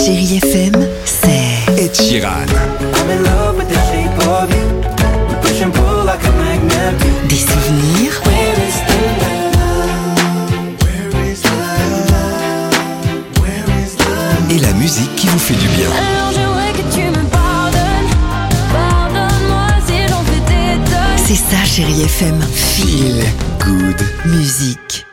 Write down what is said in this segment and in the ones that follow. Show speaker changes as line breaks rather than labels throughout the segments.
Chérie FM, c'est
Ed Sheeran.
I'm in love with the shape of you. We push and pull like a magnet do.
des souvenirs,
Where is the love? Where is the love? Where is the love?
Et la musique qui vous fait du bien.
Alors j'aimerais que tu me pardonnes. Pardonne-moi si j'en fais des tonnes.
c'est ça Chérie FM.
Feel good.
Musique.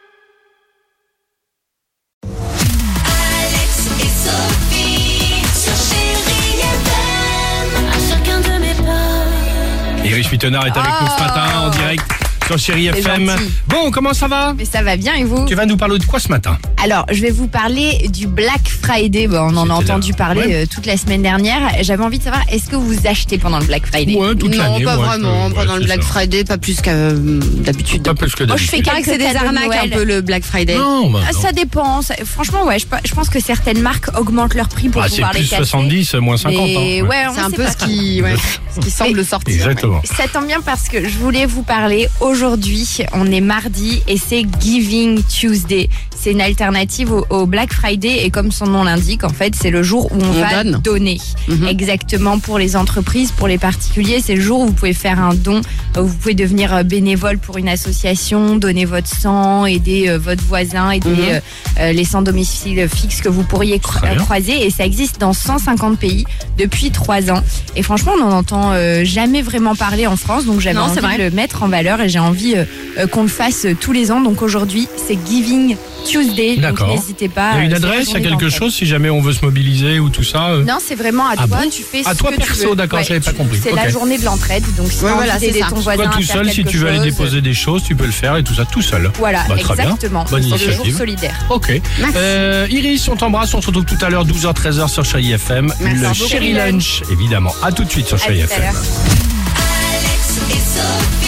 Alex et Sophie sur Chérie FM. À chacun de mes pas.
Iris Mittenard est avec nous ce matin en direct sur Chérie FM.
gentil.
Bon, comment ça va?
Mais ça va bien et vous?
Tu vas nous parler de quoi ce matin?
Alors, je vais vous parler du Black Friday. Bon, on en a
C'était
entendu
là.
parler
Ouais.
toute la semaine dernière. J'avais envie de savoir, est-ce que vous achetez pendant le Black Friday?
Ouais, toute
Non,
l'année.
pas
moi,
vraiment.
ouais,
Pendant le
c'est
Black
ça.
Friday, pas plus que d'habitude.
Pas plus que
Moi, je
d'habitude.
fais
Il paraît que c'est des
quelques cadeaux de
arnaques un
Noël.
peu le Black Friday.
Non, bah, non.
Ça dépend. Franchement, ouais, je pense que certaines marques augmentent leur prix pour
Ah, c'est
pouvoir les
plus
casser.
70, moins 50.
Mais
hein,
ouais, on
C'est un
sait
peu
pas
ce
trop.
qui semble sortir.
Exactement.
Ça tombe bien parce que je voulais vous parler aujourd'hui. On est mardi et c'est Giving Tuesday. C'est une alternative au Black Friday et comme son nom l'indique, en fait, c'est le jour où on va
donne.
donner. Exactement, pour les entreprises, pour les particuliers, c'est le jour où vous pouvez faire un don. Vous pouvez devenir bénévole pour une association, donner votre sang, aider votre voisin, aider les sans domicile fixe que vous pourriez
Très bien.
croiser. Et ça existe dans 150 pays depuis 3 ans. Et franchement, on n'en entend jamais vraiment parler en France. Donc j'avais
Non,
envie
c'est vrai.
de le mettre en valeur et j'ai envie qu'on le fasse tous les ans. Donc aujourd'hui, c'est Giving Tuesday. Donc
D'accord.
n'hésitez pas.
Il y a une
c'est la
adresse, il y a
journée
quelque
d'entraide.
chose si jamais on veut se mobiliser ou tout ça
Non, c'est vraiment à
Ah
toi.
bon
Tu fais
À
ce
toi
que tu
perso,
veux.
d'accord, j'avais pas compris.
C'est
Ok.
la journée de l'entraide. Donc si tu
Ouais,
as
voilà,
envie
c'est
d'aider
ça.
ton
Toi
voisin
tout
à faire
seul, si
quelque
tu veux aller
chose,
déposer des choses, tu peux le faire et tout ça tout seul.
Voilà,
Bah, très bien.
exactement.
Bonne
C'est le jour
initiative.
solidaire.
Ok.
Merci.
Iris, on t'embrasse. On se retrouve tout à l'heure, 12h, 13h sur Chérie FM.
Merci
Le
beaucoup.
Chérie Lunch, évidemment. À tout de suite sur
À
Chérie
tout à
FM.
l'heure.
Alex et Sophie.